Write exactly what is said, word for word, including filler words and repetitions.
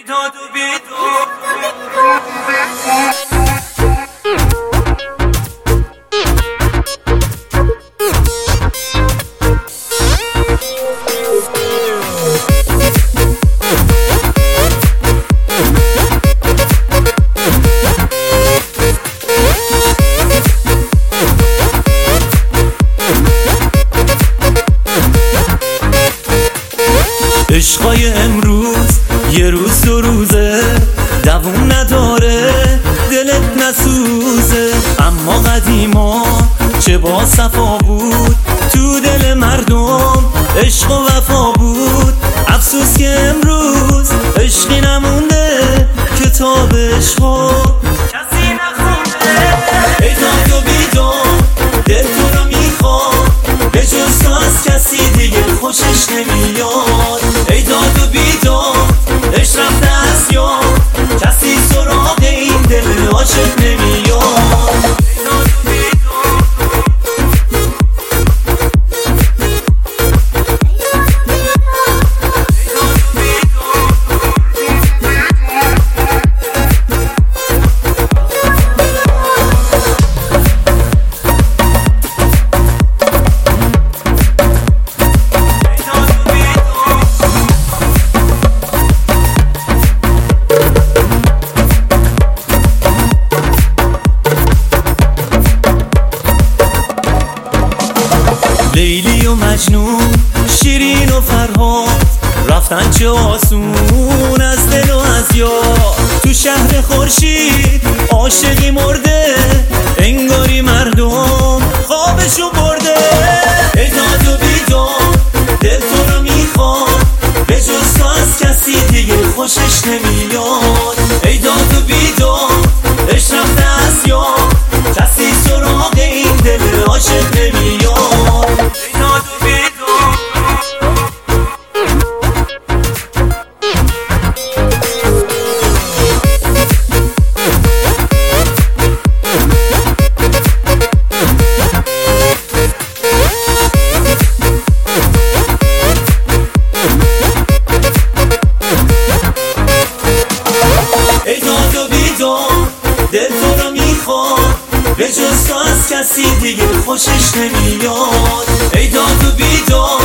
ای داد و بیداد. عشقای امروز یه روز دو روزه، دووم نداره دلت نسوزه. اما قدیما چه با صفا بود، تو دل مردم عشق و وفا بود. افسوس که امروز عشقی نمونده، کتاب عشقا کسی نخونده. ای داد و بیداد دل تو رو میخواد، به جز تو از کسی دیگه خوشش نمیاد. ای داد و بیداد عشق رفته از یاد، کسی سراغ این دل عاشق نمیاد. ای داد و بیداد. لیلی و مجنون، شیرین و فرهاد، رفتن چه آسون از دل و از یاد. تو شهر خورشید عاشقی مرده، انگاری مردم خوابشو برده. ای داد و بیداد دل تو رو میخواد، به جز تو از کسی دیگه خوشش نمیاد. ای داد و بیداد عشق رفته از یاد، کسی سراغ این دل عاشق نمیاد. ای داد و بیداد. ای داد و بیداد دل تو رو میخواد، به جز تو از کسی دیگه خوشش نمیاد. ای داد و بیداد